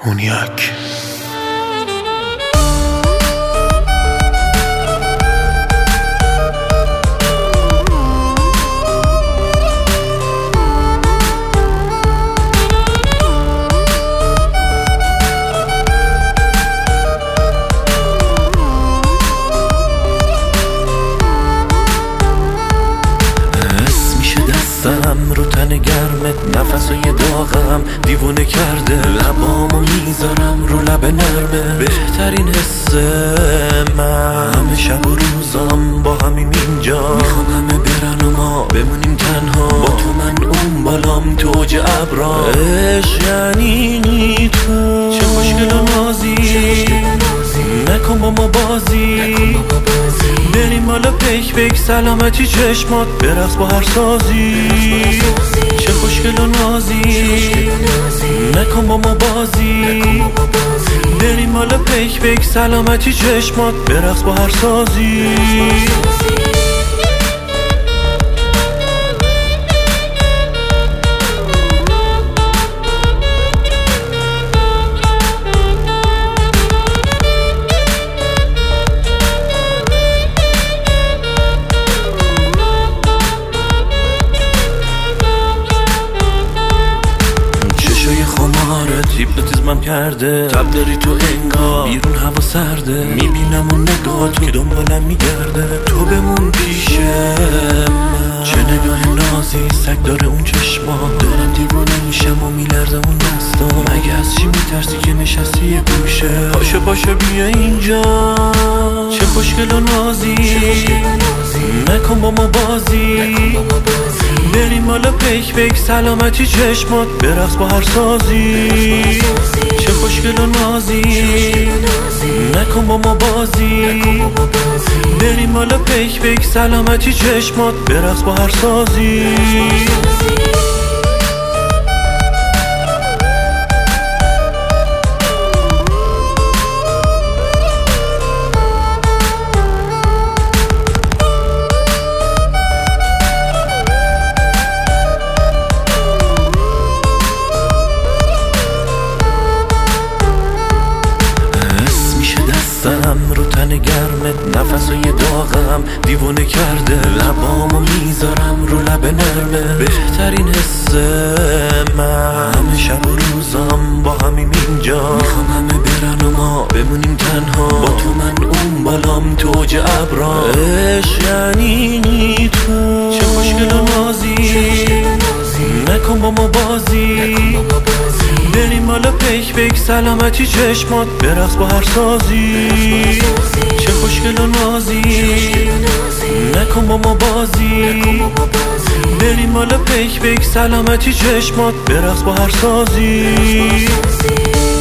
مونیاک. رو تن گرمت نفسای داغم دیوونه کرده، لبامو میذارم رو لب نرمه، بهترین حس من. همه شب و روزام با همیم اینجا، میخوام همه برن و ما بمونیم تنها، با تو من اون بالام تو اوج ابرا. عشق یعنی تو چه خوشگل و نازی، نکن با ما بازی، بریم حالا پیک پیک سلامتی چشمات برقص با هر سازی. چه خوشگل و نازی، نکن با ما بازی، بریم حالا پیک پیک سلامتی چشمات برقص با هر سازی. هیپنوتیزمم کرده، تب داری تو انگار، بیرون هوا سرده، میبینم اون نگات که دنبالم میگرده، تو بمون پیش من. چه نگاه نازی، سگ داره اون چشما، دارم دیوانه میشم و میلرزه اون دستا. مگه از چی میترسی که نشستی یه گوشه، پاشو پاشو بیا اینجا. چه خوشگل و نازی، نکن با ما بازی، بریم حالا پیک پیک سلامتی چشمات برقص با هر سازی. چه خوشگل و نازی، نکن با ما بازی، بریم حالا پیک پیک سلامتی چشمات برقص با هر سازی. رو تن گرمت نفسای داغم دیوونه کرده، لبامو میذارم رو لب نرمه، بهترین حس من. همه شب و روزام با همیم اینجا، میخوام همه برن و ما بمونیم تنها، با تو من اون بالام تو اوج ابرا. عشق یعنی تو چه خوشگل و نازی، نکن با ما بازی، بریم حالا پیک پیک سلامتی چشمات برقص با هر سازی. چه خوشگل و نازی، نکن با ما بازی، بریم حالا پیک پیک سلامتی چشمات برقص با هر سازی.